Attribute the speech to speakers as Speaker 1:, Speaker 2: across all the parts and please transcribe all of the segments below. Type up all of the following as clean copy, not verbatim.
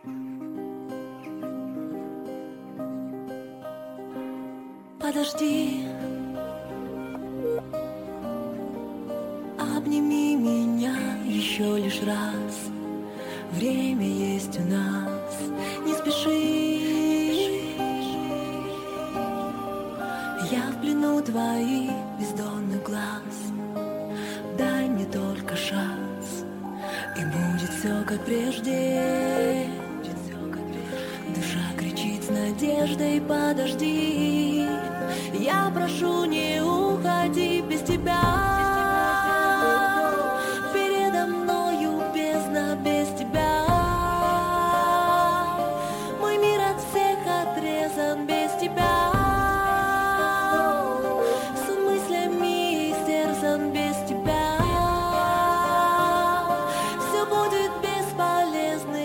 Speaker 1: Подожди, обними меня еще лишь раз. Время есть у нас, не спеши. Я в плену твоих бездонных глаз. Дай мне только шанс, и будет все как прежде. Душа кричит с надеждой: подожди. Я прошу, не уходи без тебя. Передо мною бездна без тебя. Мой мир от всех отрезан без тебя. Сон мыслями истерзан без тебя. Все будет бесполезно.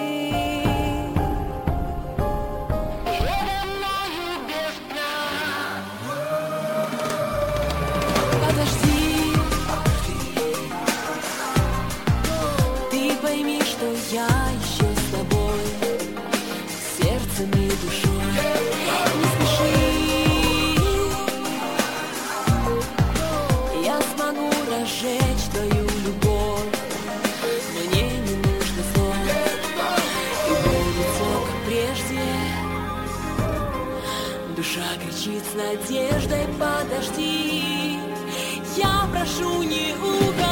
Speaker 1: Пойми, что я еще с тобой, сердцем и душой. Не спеши, я смогу разжечь твою любовь. Мне не нужно слов, и будет все как прежде. Душа кричит с надеждой: подожди. Я прошу, не уходи.